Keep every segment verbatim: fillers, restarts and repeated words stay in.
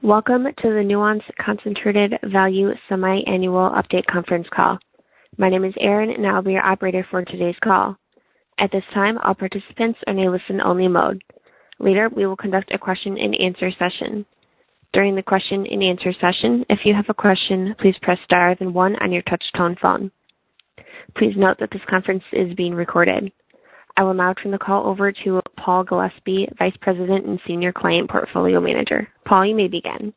Welcome to the Nuance Concentrated Value Semi-Annual Update Conference Call. My name is Erin, and I'll be your operator for today's call. At this time, all participants are in a listen-only mode. Later, we will conduct a question-and-answer session. During the question-and-answer session, if you have a question, please press star then one on your touch-tone phone. Please note that this conference is being recorded. I will now turn the call over to Paul Gillespie, Vice President and Senior Client Portfolio Manager. Paul, you may begin.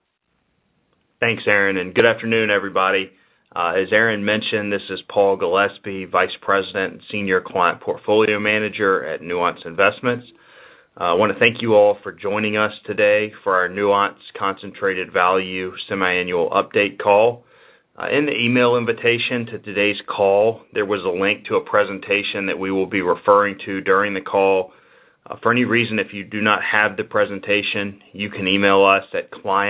Thanks, Erin, and good afternoon, everybody. Uh, as Erin mentioned, this is Paul Gillespie, Vice President and Senior Client Portfolio Manager at Nuance Investments. Uh, I want to thank you all for joining us today for our Nuance Concentrated Value Semi-Annual Update Call. Uh, in the email invitation to today's call, there was a link to a presentation that we will be referring to during the call. Uh, for any reason, if you do not have the presentation, you can email us at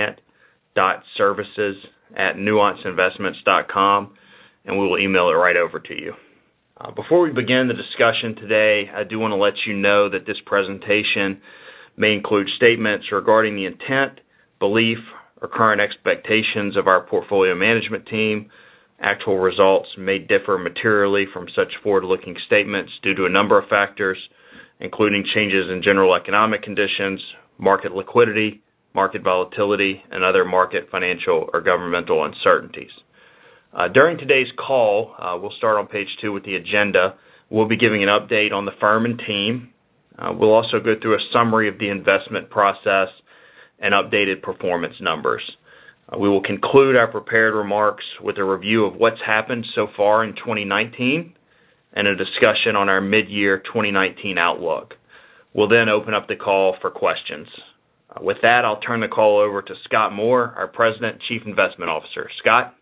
client.services at nuanceinvestments.com, and we will email it right over to you. Uh, before we begin the discussion today, I do want to let you know that this presentation may include statements regarding the intent, belief, or current expectations of our portfolio management team. Actual results may differ materially from such forward-looking statements due to a number of factors, including changes in general economic conditions, market liquidity, market volatility, and other market, financial, or governmental uncertainties. Uh, during today's call, uh, we'll start on page two with the agenda. We'll be giving an update on the firm and team. Uh, we'll also go through a summary of the investment process and updated performance numbers. Uh, we will conclude our prepared remarks with a review of what's happened so far in twenty nineteen and a discussion on our mid-year twenty nineteen outlook. We'll then open up the call for questions. Uh, with that, I'll turn the call over to Scott Moore, our President and Chief Investment Officer. Scott?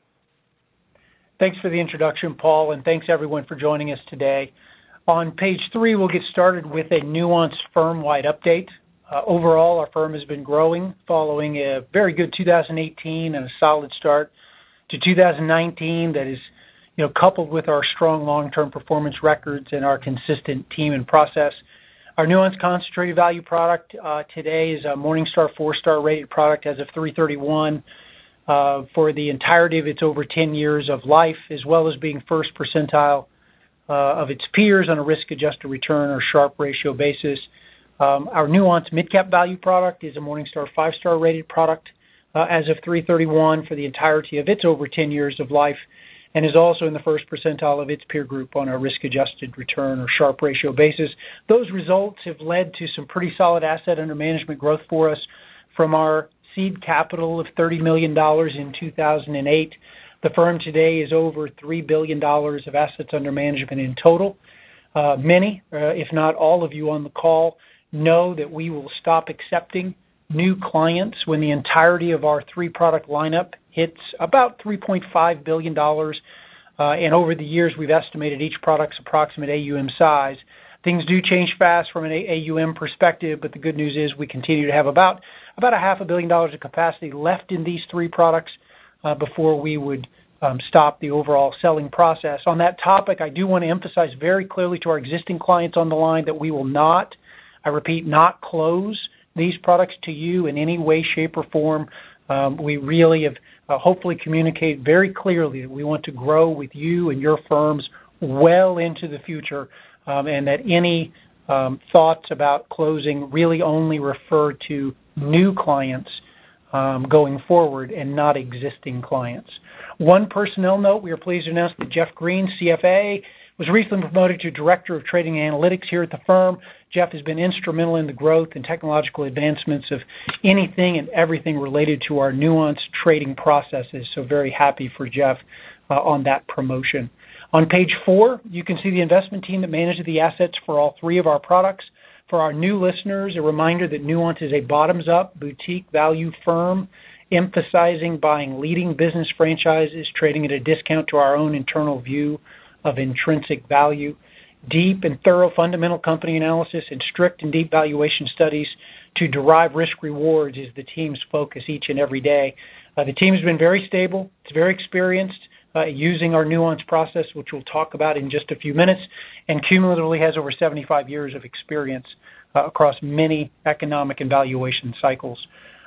Thanks for the introduction, Paul, and thanks everyone for joining us today. On page three, we'll get started with a Nuance firm-wide update. Uh, overall, our firm has been growing following a very good two thousand eighteen and a solid start to two thousand nineteen that is, you know, coupled with our strong long-term performance records and our consistent team and process. Our Nuance Concentrated Value product uh, today is a Morningstar four-star rated product as of three thirty-one uh, for the entirety of its over ten years of life, as well as being first percentile uh, of its peers on a risk-adjusted return or Sharpe ratio basis. Um, our Nuance Mid-Cap Value product is a Morningstar five-star rated product uh, as of three thirty-one for the entirety of its over ten years of life, and is also in the first percentile of its peer group on a risk-adjusted return or Sharpe ratio basis. Those results have led to some pretty solid asset under management growth for us. From our seed capital of thirty million dollars in two thousand eight, the firm today is over three billion dollars of assets under management in total. Uh, many, uh, if not all of you on the call, know that we will stop accepting new clients when the entirety of our three-product lineup hits about three point five billion dollars. Uh, and over the years, we've estimated each product's approximate A U M size. Things do change fast from an A U M perspective, but the good news is we continue to have about about a half a billion dollars of capacity left in these three products uh, before we would um, stop the overall selling process. On that topic, I do want to emphasize very clearly to our existing clients on the line that we will not, I repeat, not close these products to you in any way, shape, or form. Um, we really have uh, hopefully communicated very clearly that we want to grow with you and your firms well into the future, um, and that any um, thoughts about closing really only refer to new clients um, going forward and not existing clients. One personnel note, we are pleased to announce that Jeff Green, C F A, was recently promoted to Director of Trading and Analytics here at the firm. Jeff has been instrumental in the growth and technological advancements of anything and everything related to our Nuance trading processes, so very happy for Jeff uh, on that promotion. On page four, you can see the investment team that manages the assets for all three of our products. For our new listeners, a reminder that Nuance is a bottoms-up boutique value firm emphasizing buying leading business franchises, trading at a discount to our own internal view of intrinsic value. Deep and thorough fundamental company analysis and strict and deep valuation studies to derive risk rewards is the team's focus each and every day. Uh, the team has been very stable. It's very experienced uh, using our Nuance process, which we'll talk about in just a few minutes, and cumulatively has over seventy-five years of experience uh, across many economic and valuation cycles.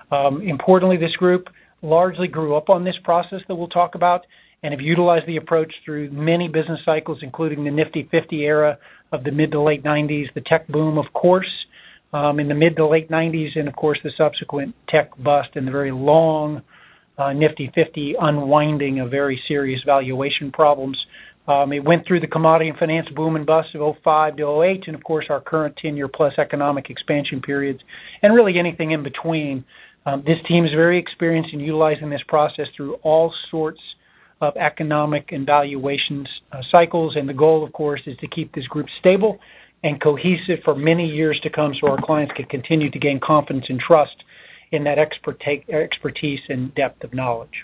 Um, importantly, this group largely grew up on this process that we'll talk about and have utilized the approach through many business cycles, including the Nifty fifty era of the mid to late nineties, the tech boom, of course, um, in the mid to late nineties, and, of course, the subsequent tech bust and the very long uh, Nifty fifty unwinding of very serious valuation problems. Um, it went through the commodity and finance boom and bust of oh five to oh eight, and, of course, our current ten-year plus economic expansion periods, and really anything in between. Um, this team is very experienced in utilizing this process through all sorts of economic and valuations uh, cycles, and the goal, of course, is to keep this group stable and cohesive for many years to come so our clients can continue to gain confidence and trust in that expertise and depth of knowledge.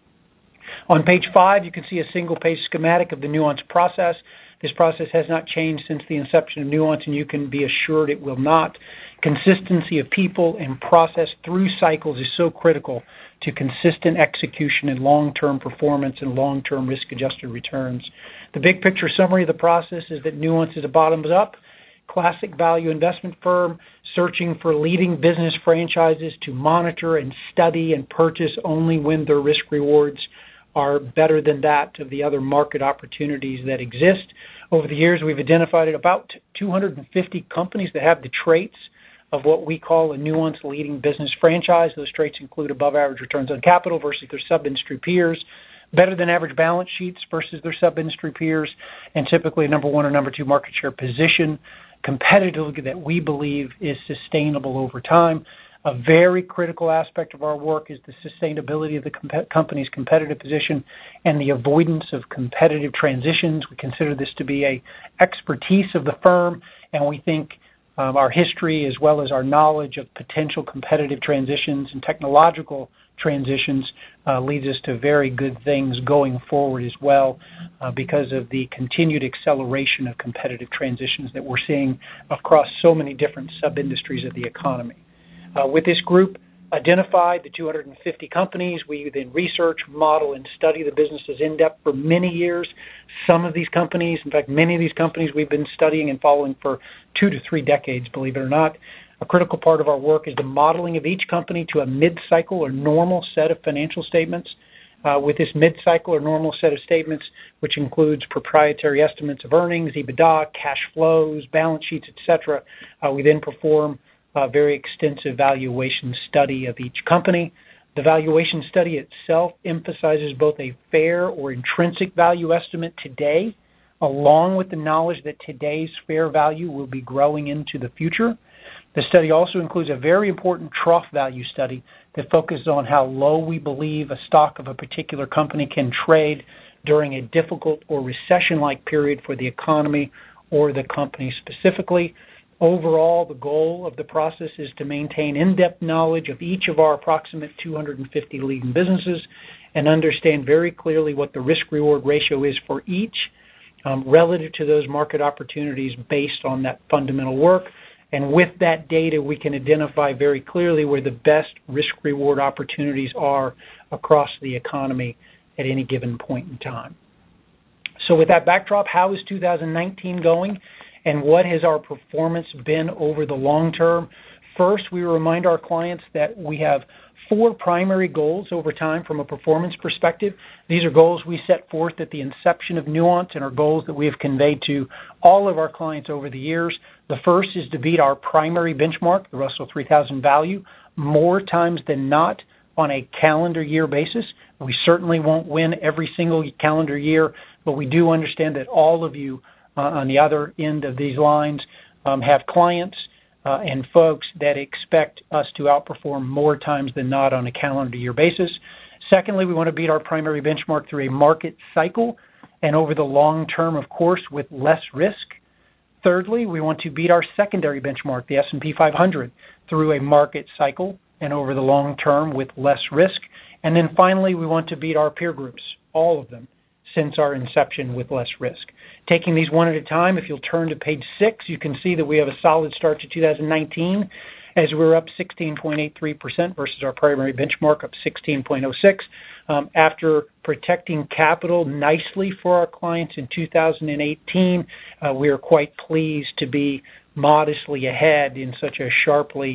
On page five, you can see a single-page schematic of the Nuance process. This process has not changed since the inception of Nuance, and you can be assured it will not. Consistency of people and process through cycles is so critical to consistent execution and long-term performance and long-term risk-adjusted returns. The big picture summary of the process is that Nuance is a bottoms-up, classic value investment firm searching for leading business franchises to monitor and study and purchase only when their risk rewards are better than that of the other market opportunities that exist. Over the years, we've identified about two hundred fifty companies that have the traits of what we call a Nuance leading business franchise. Those traits include above average returns on capital versus their sub-industry peers, better than average balance sheets versus their sub-industry peers, and typically a number one or number two market share position competitively that we believe is sustainable over time. A very critical aspect of our work is the sustainability of the comp- company's competitive position and the avoidance of competitive transitions. We consider this to be a expertise of the firm, and we think um, our history as well as our knowledge of potential competitive transitions and technological transitions uh, leads us to very good things going forward as well uh, because of the continued acceleration of competitive transitions that we're seeing across so many different sub-industries of the economy. Uh, with this group, identified the two hundred fifty companies. We then research, model, and study the businesses in depth for many years. Some of these companies, in fact, many of these companies we've been studying and following for two to three decades, believe it or not. A critical part of our work is the modeling of each company to a mid-cycle or normal set of financial statements. Uh, with this mid-cycle or normal set of statements, which includes proprietary estimates of earnings, EBITDA, cash flows, balance sheets, et cetera, uh, we then perform a very extensive valuation study of each company. The valuation study itself emphasizes both a fair or intrinsic value estimate today, along with the knowledge that today's fair value will be growing into the future. The study also includes a very important trough value study that focuses on how low we believe a stock of a particular company can trade during a difficult or recession-like period for the economy or the company specifically. Overall, the goal of the process is to maintain in-depth knowledge of each of our approximate two hundred fifty leading businesses and understand very clearly what the risk-reward ratio is for each um, relative to those market opportunities based on that fundamental work. And with that data, we can identify very clearly where the best risk-reward opportunities are across the economy at any given point in time. So with that backdrop, how is two thousand nineteen going? And what has our performance been over the long term? First, we remind our clients that we have four primary goals over time from a performance perspective. These are goals we set forth at the inception of Nuance and are goals that we have conveyed to all of our clients over the years. The first is to beat our primary benchmark, the Russell three thousand value, more times than not on a calendar year basis. We certainly won't win every single calendar year, but we do understand that all of you Uh, on the other end of these lines um, have clients uh, and folks that expect us to outperform more times than not on a calendar year basis. Secondly, we want to beat our primary benchmark through a market cycle and over the long term, of course, with less risk. Thirdly, we want to beat our secondary benchmark, the S and P five hundred, through a market cycle and over the long term with less risk. And then finally, we want to beat our peer groups, all of them, since our inception with less risk. Taking these one at a time, if you'll turn to page six, you can see that we have a solid start to two thousand nineteen as we're up sixteen point eight three percent versus our primary benchmark up sixteen point oh six. Um, after protecting capital nicely for our clients in two thousand eighteen, uh, we are quite pleased to be modestly ahead in such a sharply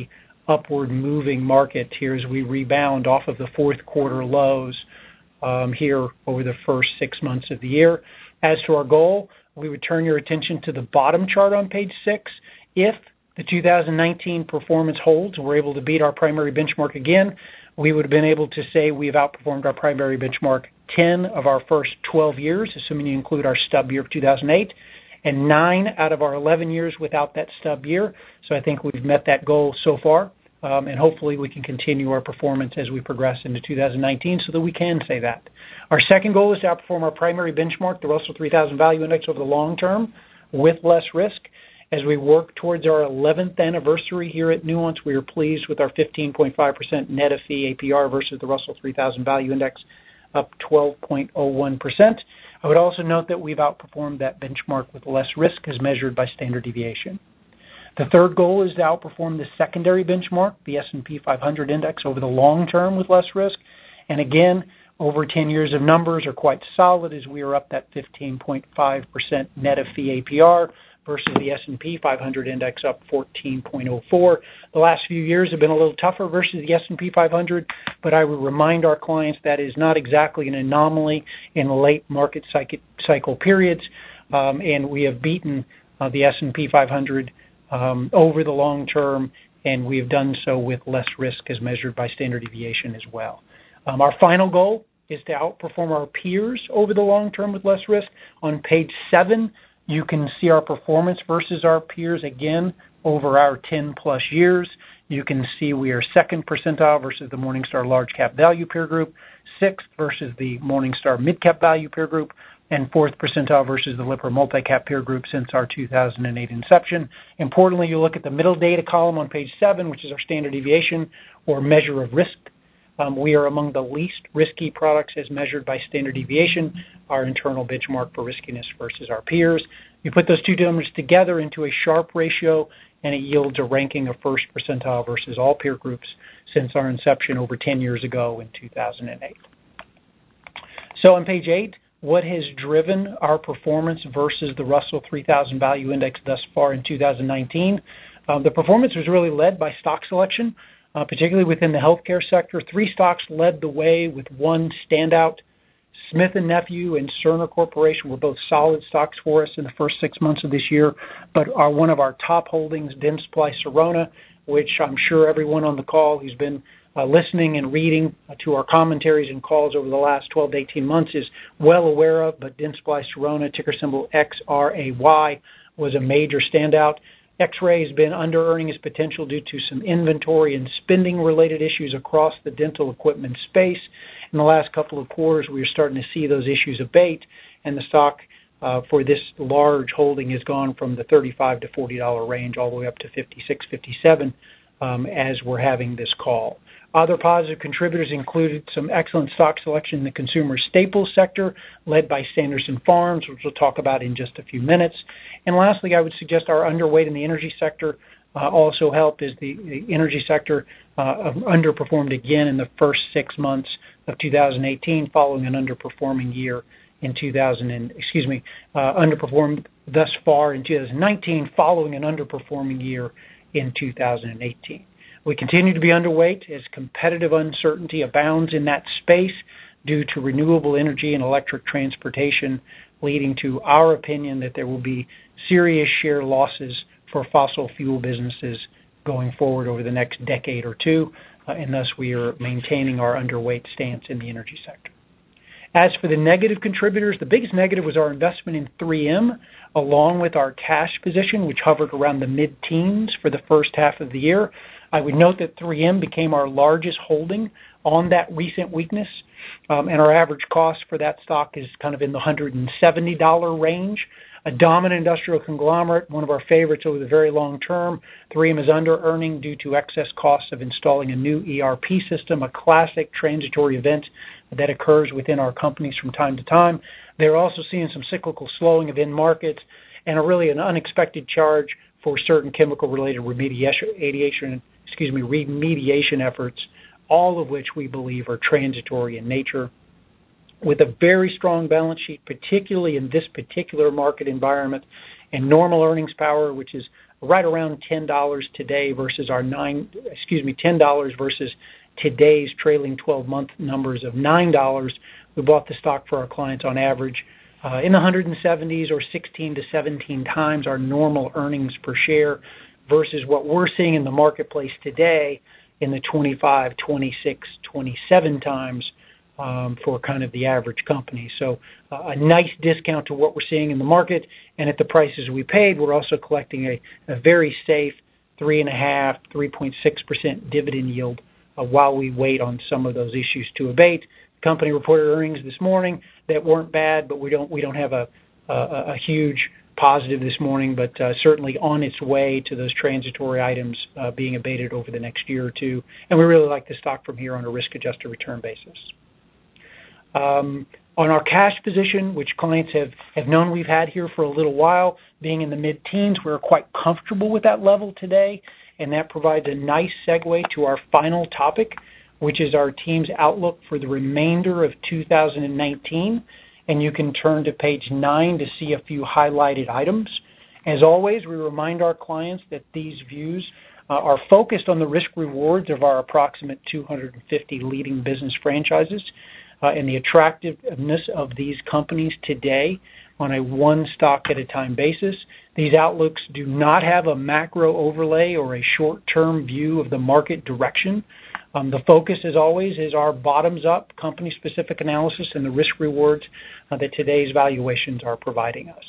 upward moving market here as we rebound off of the fourth quarter lows um, here over the first six months of the year. As to our goal, we would turn your attention to the bottom chart on page six. If the two thousand nineteen performance holds, we're able to beat our primary benchmark again, we would have been able to say we've outperformed our primary benchmark ten of our first twelve years, assuming you include our stub year of two thousand eight, and nine out of our eleven years without that stub year. So I think we've met that goal so far, um, and hopefully we can continue our performance as we progress into two thousand nineteen so that we can say that. Our second goal is to outperform our primary benchmark, the Russell three thousand Value Index, over the long term with less risk. As we work towards our eleventh anniversary here at Nuance, we are pleased with our fifteen point five percent net of fee A P R versus the Russell three thousand Value Index, up twelve point zero one percent. I would also note that we've outperformed that benchmark with less risk as measured by standard deviation. The third goal is to outperform the secondary benchmark, the S and P five hundred Index, over the long term with less risk. And again, over ten years of numbers are quite solid as we are up that fifteen point five percent net of fee A P R versus the S and P five hundred Index, up fourteen point zero four. The last few years have been a little tougher versus the S and P five hundred, but I would remind our clients that is not exactly an anomaly in late market cycle periods, um, and we have beaten uh, the S and P five hundred um, over the long term, and we have done so with less risk as measured by standard deviation as well. Um, our final goal is to outperform our peers over the long term with less risk. On page seven, you can see our performance versus our peers again over our ten plus years. You can see we are second percentile versus the Morningstar Large Cap Value Peer Group, sixth versus the Morningstar Mid Cap Value Peer Group, and fourth percentile versus the Lipper Multi-Cap Peer Group since our two thousand eight inception. Importantly, you look at the middle data column on page seven, which is our standard deviation or measure of risk. Um, we are among the least risky products as measured by standard deviation, our internal benchmark for riskiness versus our peers. You put those two numbers together into a Sharpe ratio, and it yields a ranking of first percentile versus all peer groups since our inception over ten years ago in two thousand eight. So on page eight, what has driven our performance versus the Russell three thousand Value Index thus far in two thousand nineteen? Um, the performance was really led by stock selection. Uh, particularly within the healthcare sector. Three stocks led the way with one standout. Smith and Nephew and Cerner Corporation were both solid stocks for us in the first six months of this year, but are one of our top holdings, Dentsply Sirona, which I'm sure everyone on the call who's been uh, listening and reading uh, to our commentaries and calls over the last twelve to eighteen months is well aware of, but Dentsply Sirona, ticker symbol X R A Y, was a major standout. X-Ray has been under-earning its potential due to some inventory and spending-related issues across the dental equipment space. In the last couple of quarters, we are starting to see those issues abate, and the stock uh, for this large holding has gone from the thirty-five to forty dollars range all the way up to fifty-six, fifty-seven um, as we're having this call. Other positive contributors included some excellent stock selection in the consumer staples sector, led by Sanderson Farms, which we'll talk about in just a few minutes. And lastly, I would suggest our underweight in the energy sector uh, also helped, as the, the energy sector uh, underperformed again in the first six months of two thousand eighteen, following an underperforming year in two thousand. And, excuse me, uh, underperformed thus far in two thousand nineteen, following an underperforming year in two thousand eighteen. We continue to be underweight as competitive uncertainty abounds in that space due to renewable energy and electric transportation, leading to our opinion that there will be serious share losses for fossil fuel businesses going forward over the next decade or two, uh, and thus we are maintaining our underweight stance in the energy sector. As for the negative contributors, the biggest negative was our investment in three M, along with our cash position, which hovered around the mid-teens for the first half of the year. I would note that three M became our largest holding on that recent weakness, um, and our average cost for that stock is kind of in the one hundred seventy dollars range. A dominant industrial conglomerate, one of our favorites over the very long term. three M is under-earning due to excess costs of installing a new E R P system, a classic transitory event that occurs within our companies from time to time. They're also seeing some cyclical slowing of end markets and a really an unexpected charge for certain chemical-related remediation, excuse me, remediation efforts, all of which we believe are transitory in nature. With a very strong balance sheet, particularly in this particular market environment, and normal earnings power, which is right around ten dollars today versus our nine, excuse me, ten dollars versus today's trailing twelve-month numbers of nine dollars. We bought the stock for our clients on average uh, in the one hundred seventies or sixteen to seventeen times our normal earnings per share versus what we're seeing in the marketplace today in the twenty-five, twenty-six, twenty-seven times um, for kind of the average company. So uh, a nice discount to what we're seeing in the market, and at the prices we paid, we're also collecting a, a very safe three point five, three point six percent dividend yield uh, while we wait on some of those issues to abate. The company reported earnings this morning that weren't bad, but we don't we don't have a a, a huge positive this morning, but uh, certainly on its way to those transitory items uh, being abated over the next year or two. And we really like the stock from here on a risk-adjusted return basis. Um, on our cash position, which clients have, have known we've had here for a little while, being in the mid-teens, we're quite comfortable with that level today, and that provides a nice segue to our final topic, which is our team's outlook for the remainder of two thousand nineteen. And you can turn to page nine to see a few highlighted items. As always, we remind our clients that these views uh, are focused on the risk rewards of our approximate two hundred fifty leading business franchises uh, and the attractiveness of these companies today on a one stock at a time basis. These outlooks do not have a macro overlay or a short-term view of the market direction. Um, the focus, as always, is our bottoms-up company-specific analysis and the risk rewards uh, that today's valuations are providing us.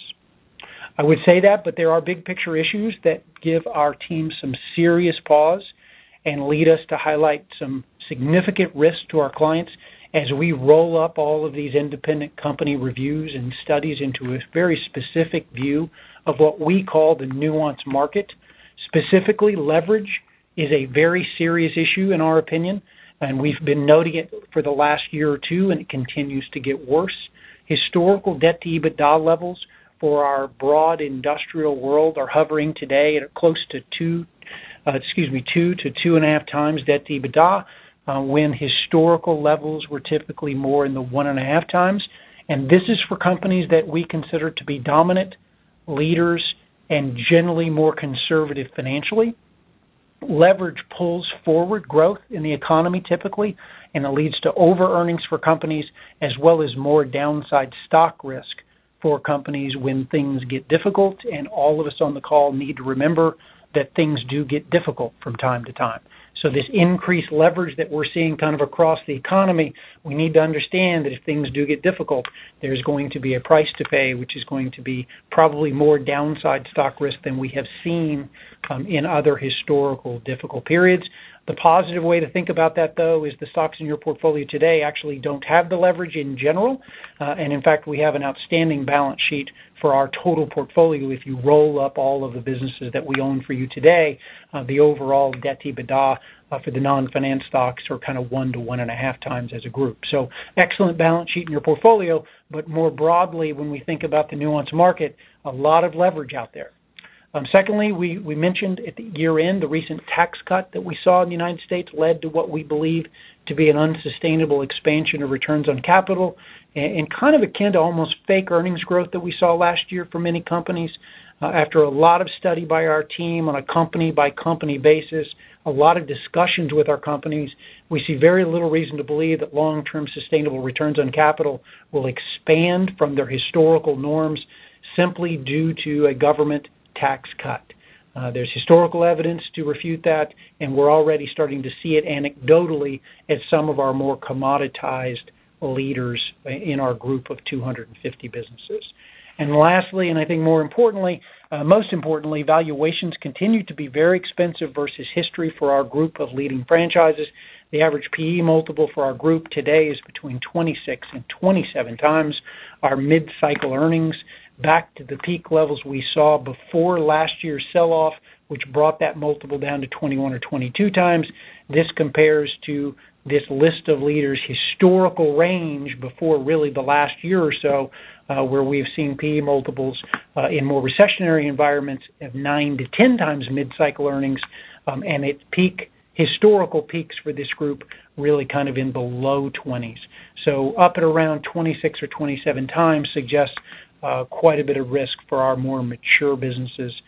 I would say that, but there are big-picture issues that give our team some serious pause and lead us to highlight some significant risk to our clients as we roll up all of these independent company reviews and studies into a very specific view of what we call the nuanced market. Specifically, leverage is a very serious issue in our opinion, and we've been noting it for the last year or two, and it continues to get worse. Historical debt to EBITDA levels for our broad industrial world are hovering today at close to two, uh, excuse me, two to two and a half times debt to EBITDA, uh, when historical levels were typically more in the one and a half times. And this is for companies that we consider to be dominant, leaders, and generally more conservative financially. Leverage pulls forward growth in the economy typically, and it leads to over-earnings for companies as well as more downside stock risk for companies when things get difficult, and all of us on the call need to remember that things do get difficult from time to time. So this increased leverage that we're seeing kind of across the economy, we need to understand that if things do get difficult, there's going to be a price to pay, which is going to be probably more downside stock risk than we have seen um, in other historical difficult periods. The positive way to think about that, though, is the stocks in your portfolio today actually don't have the leverage in general. Uh, and, in fact, we have an outstanding balance sheet for our total portfolio. If you roll up all of the businesses that we own for you today, uh, the overall debt to EBITDA uh, for the non-finance stocks are kind of one to one and a half times as a group. So excellent balance sheet in your portfolio, but more broadly, when we think about the nuanced market, a lot of leverage out there. Um, secondly, we, we mentioned at the year end the recent tax cut that we saw in the United States led to what we believe to be an unsustainable expansion of returns on capital and, and kind of akin to almost fake earnings growth that we saw last year for many companies. Uh, after a lot of study by our team on a company-by-company basis, a lot of discussions with our companies, we see very little reason to believe that long-term sustainable returns on capital will expand from their historical norms simply due to a government tax cut. Uh, there's historical evidence to refute that, and we're already starting to see it anecdotally at some of our more commoditized leaders in our group of two hundred fifty businesses. And lastly, and I think more importantly, uh, most importantly, valuations continue to be very expensive versus history for our group of leading franchises. The average P E multiple for our group today is between twenty-six and twenty-seven times our mid-cycle earnings, back to the peak levels we saw before last year's sell-off, which brought that multiple down to twenty-one or twenty-two times. This compares to this list of leaders' historical range before really the last year or so, uh, where we've seen P E multiples uh, in more recessionary environments of nine to ten times mid-cycle earnings, um, and at peak historical peaks for this group really kind of in the low twenties. So up at around twenty-six or twenty-seven times suggests Uh, quite a bit of risk for our more mature businesses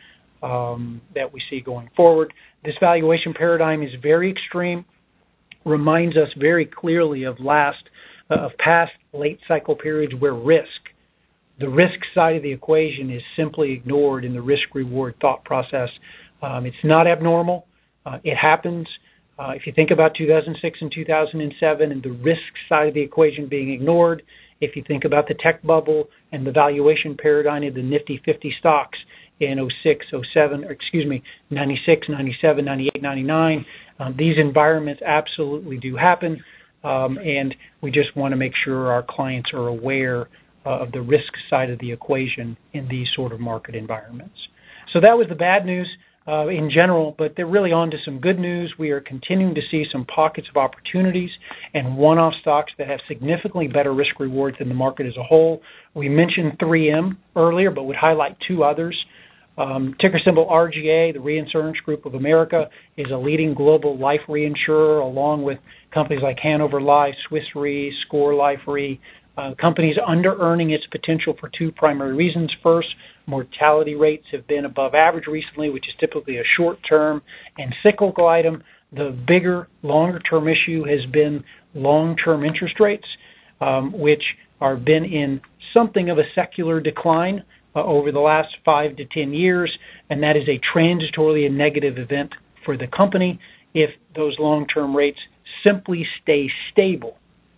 um, that we see going forward. This valuation paradigm is very extreme, reminds us very clearly of last, uh, of past late cycle periods where risk, the risk side of the equation is simply ignored in the risk-reward thought process. Um, it's not abnormal. Uh, it happens. Uh, if you think about two thousand six and two thousand seven and the risk side of the equation being ignored, if you think about the tech bubble and the valuation paradigm of the Nifty fifty stocks in oh six, oh seven, or excuse me, ninety-six, ninety-seven, ninety-eight, ninety-nine, um, these environments absolutely do happen, um, and we just want to make sure our clients are aware uh, of the risk side of the equation in these sort of market environments. So that was the bad news uh, in general, but they're really on to some good news. We are continuing to see some pockets of opportunities and one-off stocks that have significantly better risk rewards than the market as a whole. We mentioned three M earlier, but would highlight two others. Um, ticker symbol R G A, the Reinsurance Group of America, is a leading global life reinsurer, along with companies like Hanover Life, Swiss Re, Score Life Re. Uh, companies under-earning its potential for two primary reasons. First, mortality rates have been above average recently, which is typically a short-term and cyclical item. The bigger, longer-term issue has been long-term interest rates, um, which have been in something of a secular decline uh, over the last five to ten years, and that is a transitorily negative event for the company if those long-term rates simply stay stable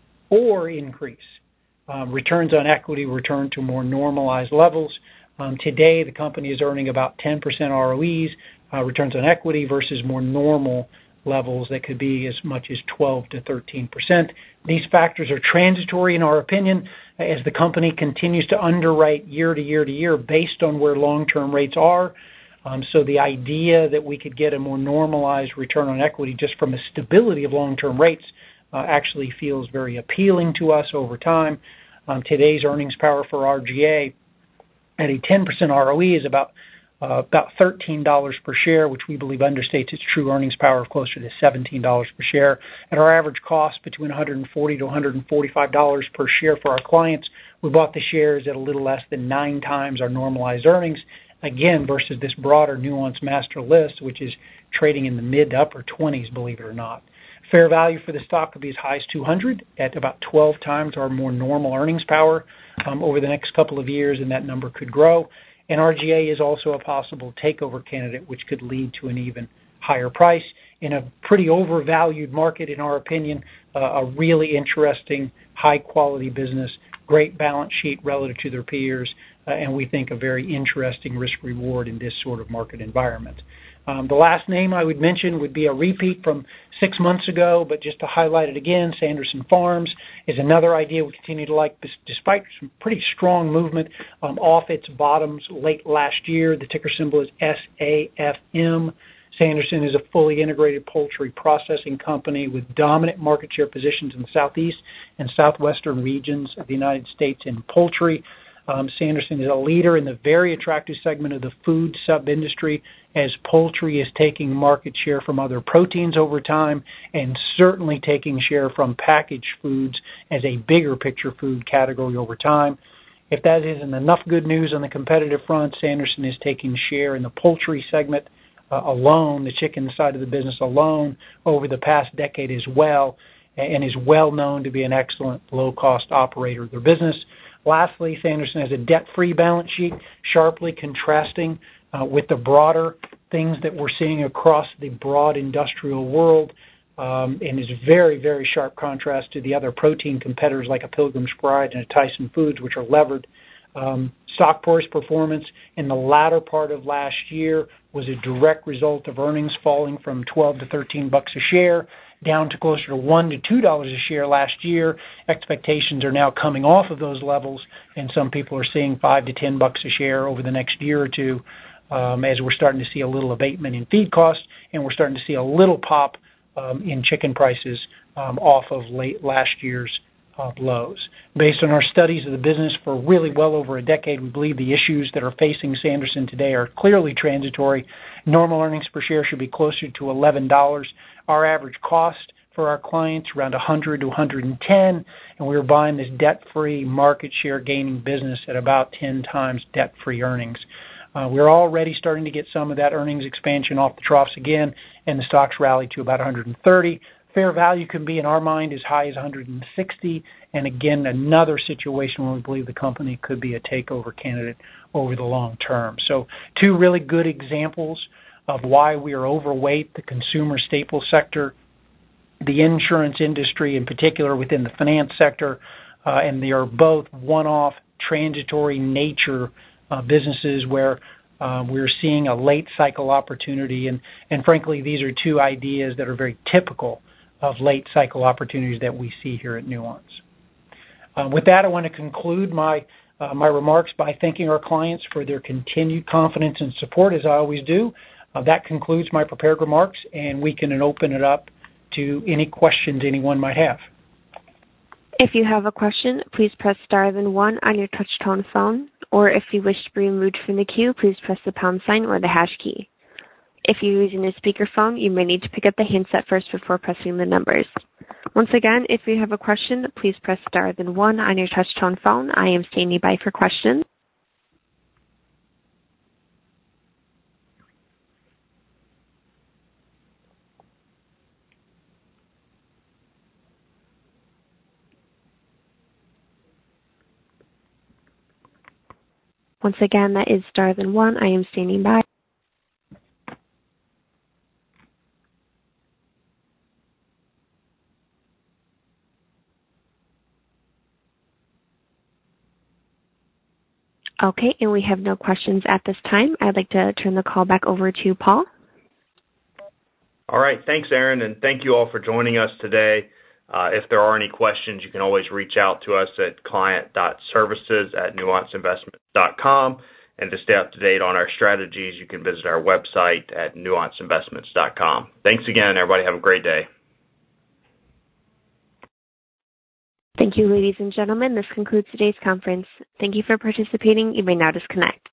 or increase. Um, returns on equity return to more normalized levels. Um, today, the company is earning about ten percent R O Es, uh, returns on equity, versus more normal levels that could be as much as twelve to thirteen percent. These factors are transitory, in our opinion, as the company continues to underwrite year to year to year based on where long-term rates are. Um, so the idea that we could get a more normalized return on equity just from the stability of long-term rates uh, actually feels very appealing to us over time. Um, today's earnings power for R G A at a ten percent R O E is about uh, about thirteen dollars per share, which we believe understates its true earnings power of closer to seventeen dollars per share. At our average cost between one hundred forty dollars to one hundred forty-five dollars per share for our clients, we bought the shares at a little less than nine times our normalized earnings, again, versus this broader nuanced master list, which is trading in the mid to upper twenties, believe it or not. Fair value for the stock could be as high as two hundred at about twelve times our more normal earnings power um, over the next couple of years, and that number could grow. And R G A is also a possible takeover candidate, which could lead to an even higher price in a pretty overvalued market, in our opinion. Uh, a really interesting, high-quality business, great balance sheet relative to their peers, uh, and we think a very interesting risk-reward in this sort of market environment. Um, the last name I would mention would be a repeat from six months ago, but just to highlight it again, Sanderson Farms is another idea we continue to like, despite some pretty strong movement um, off its bottoms late last year. The ticker symbol is S A F M. Sanderson is a fully integrated poultry processing company with dominant market share positions in the southeast and southwestern regions of the United States in poultry. Um, Sanderson is a leader in the very attractive segment of the food sub-industry, as poultry is taking market share from other proteins over time and certainly taking share from packaged foods as a bigger picture food category over time. If that isn't enough good news on the competitive front, Sanderson is taking share in the poultry segment uh, alone, the chicken side of the business alone, over the past decade as well, and is well known to be an excellent low-cost operator of their business. Lastly, Sanderson has a debt-free balance sheet, sharply contrasting uh, with the broader things that we're seeing across the broad industrial world, um, and is very, very sharp contrast to the other protein competitors like a Pilgrim's Pride and a Tyson Foods, which are levered. Um, stock price performance in the latter part of last year was a direct result of earnings falling from twelve to thirteen bucks a share, down to closer to one to two dollars a share last year. Expectations are now coming off of those levels, and some people are seeing five to ten bucks a share over the next year or two, um, as we're starting to see a little abatement in feed costs, and we're starting to see a little pop um, in chicken prices um, off of late last year's uh, lows. Based on our studies of the business for really well over a decade, we believe the issues that are facing Sanderson today are clearly transitory. Normal earnings per share should be closer to eleven dollars. Our average cost for our clients around one hundred to one hundred ten, and we were buying this debt-free, market share gaining business at about ten times debt-free earnings. Uh, we're already starting to get some of that earnings expansion off the troughs again, and the stocks rallied to about one hundred thirty. Fair value can be, in our mind, as high as one hundred sixty, and again, another situation where we believe the company could be a takeover candidate over the long term. So two really good examples of why we are overweight the consumer staple sector, the insurance industry in particular within the finance sector, uh, and they are both one-off transitory nature uh, businesses where uh, we're seeing a late cycle opportunity, and, and frankly, these are two ideas that are very typical of late cycle opportunities that we see here at Nuance. Uh, with that, I want to conclude my uh, my remarks by thanking our clients for their continued confidence and support, as I always do. Uh, that concludes my prepared remarks, and we can open it up to any questions anyone might have. If you have a question, please press star then one on your touch-tone phone, or if you wish to be removed from the queue, please press the pound sign or the hash key. If you're using a speakerphone, you may need to pick up the handset first before pressing the numbers. Once again, if you have a question, please press star then one on your touch-tone phone. I am standing by for questions. Once again, that is star then one. I am standing by. Okay, and we have no questions at this time. I'd like to turn the call back over to Paul. All right. Thanks, Aaron, and thank you all for joining us today. Uh, if there are any questions, you can always reach out to us at client dot services at nuance investments dot com. And to stay up to date on our strategies, you can visit our website at nuance investments dot com. Thanks again, everybody. Have a great day. Thank you, ladies and gentlemen. This concludes today's conference. Thank you for participating. You may now disconnect.